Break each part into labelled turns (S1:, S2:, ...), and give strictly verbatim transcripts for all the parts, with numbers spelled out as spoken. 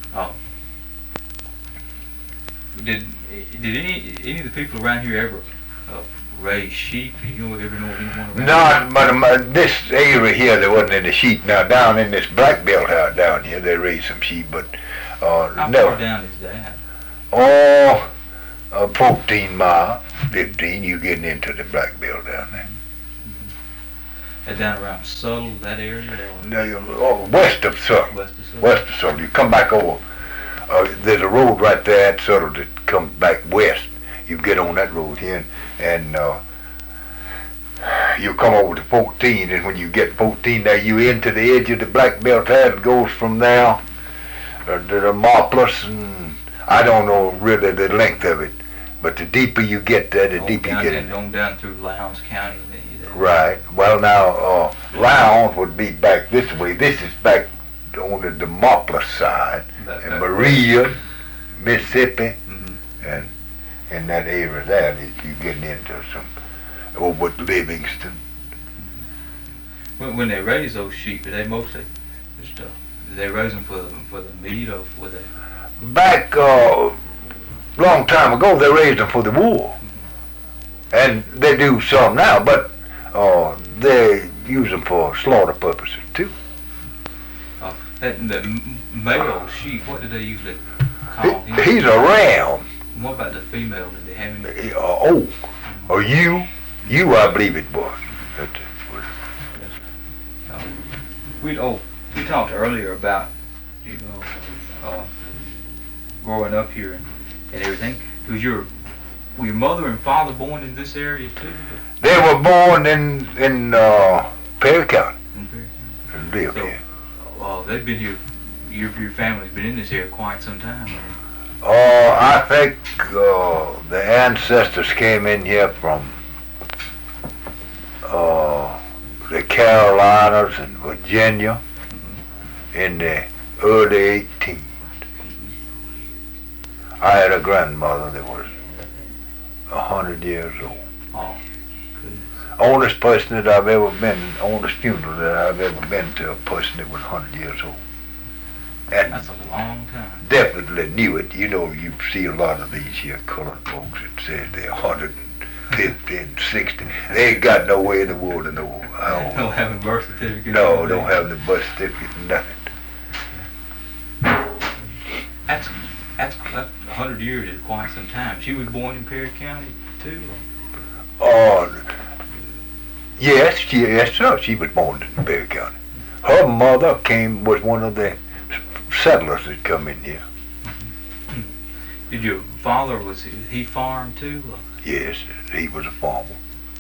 S1: Oh. Did did any any of the people around here ever uh, raise sheep? You know, ever know anyone around
S2: Not, but um, uh, this area here, there wasn't any sheep. Now, down in this black belt house down here, they raised some sheep, but uh,
S1: How
S2: no.
S1: far down is that?
S2: Oh, uh, fourteen mile, fifteen, you getting into the black belt down there.
S1: That down around Subtle, that area? Or
S2: Now, you, oh, west of Subtle.
S1: west of Subtle?
S2: West of Subtle. You come back over. Uh, there's a road right there at Subtle that comes back west. You get on that road here, and, and uh, you come over to fourteen, and when you get fourteen, there you into the edge of the black belt there. It goes from there uh, to the Marplus, and I don't know really the length of it, but the deeper you get there, the
S1: On
S2: deeper you
S1: down
S2: get
S1: there,
S2: in.
S1: Going down through Lowndes County. that- that-
S2: Right. Well, now, uh, Lowndes would be back this way. This is back on the Demopolis side,
S1: That-
S2: and
S1: that-
S2: Maria, Mississippi,
S1: Mhm.
S2: and in that area there that you getting into some over at Livingston.
S1: When, when they raise those sheep, do they mostly just uh, do they raise them for the, for the meat or for the?
S2: Back uh, long time ago, they raised them for the wool, and they do some now, but uh, they use them for slaughter purposes too.
S1: Uh, that, the m- male sheep, what do they usually call
S2: He,
S1: him?
S2: he's a ram.
S1: And what about the female? Did they have any?
S2: Uh, oh, or you, you, I believe it was. That was
S1: Uh, we oh we talked earlier about you know uh, growing up here and, and everything. Was your were your mother and father born in this area too?
S2: They were born in in uh, Perry County.
S1: In Perry County?
S2: And lived
S1: So,
S2: here.
S1: uh, they've been here. Your your family's been in this area quite some time.
S2: Uh, I think uh, the ancestors came in here from uh, the Carolinas and Virginia in the early eighteens. I had a grandmother that was a hundred years old.
S1: Oh, goodness.
S2: Oldest person that I've ever been, oldest funeral that I've ever been to, a person that was a hundred years old. And
S1: That's a long time.
S2: definitely knew it. You know, you see a lot of these here colored folks that says they're one hundred fifty and sixty. They ain't got no way in the world to know how
S1: Don't
S2: old.
S1: have a birth certificate.
S2: No, don't have the birth certificate, nothing.
S1: That's that's that's a hundred years is quite some time. She was born in Perry County too.
S2: Uh, yes, she, yes, sir. She was born in Perry County. Her mother came, was one of the settlers that come in here.
S1: Did your father was he, he farmed too? Or?
S2: Yes, he was a farmer.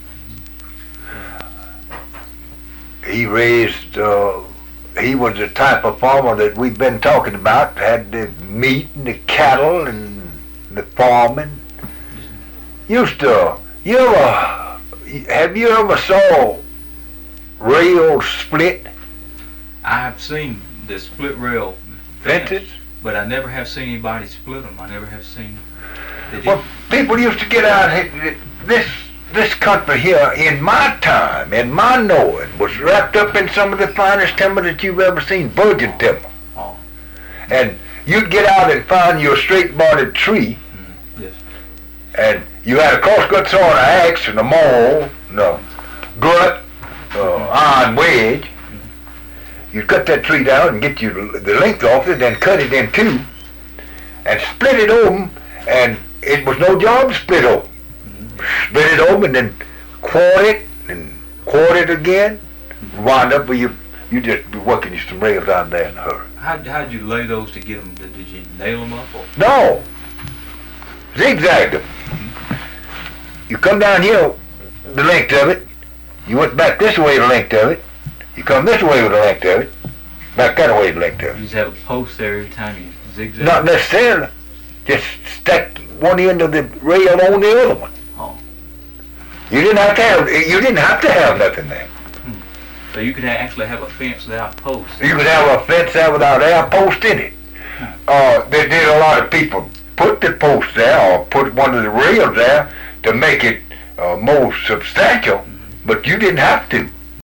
S2: He raised, uh, he was the type of farmer that we've been talking about, had the meat and the cattle and the farming. Used to, you ever, have you ever saw rails split?
S1: I've seen the split rail
S2: Fences?
S1: but I never have seen anybody split them. I never have seen. Did
S2: Well,
S1: you?
S2: people used to get out here, this this country here, in my time, in my knowing, was wrapped up in some of the finest timber that you've ever seen, virgin timber.
S1: Oh.
S2: And you'd get out and find your straight-bodied tree,
S1: Mm, yes.
S2: and you had a crosscut saw and an axe and a maul, and a gut, uh, iron wedge. You'd cut that tree down and get you the length off it, then cut it in two, and split it open, and it was no job to split open. Split it open, and quarter it, and quarter it again, wind up where you you just be working you some rails down there in a hurry.
S1: How how'd you lay those to get them? Did, did you nail them up or?
S2: No, zigzagged them. You come down here, the length of it. You went back this way, the length of it. You come this way with the length of it. Back that way, the length of
S1: You
S2: it.
S1: just have a post there every time you zigzag.
S2: Not necessarily. Just stack one end of the rail on the other one.
S1: Oh.
S2: You didn't have to have. You didn't have to have nothing there.
S1: So you could ha- actually have a fence without posts.
S2: You could have a fence there without air post in it. Uh, they did a lot of people put the post there or put one of the rails there to make it uh, more substantial, but you didn't have to.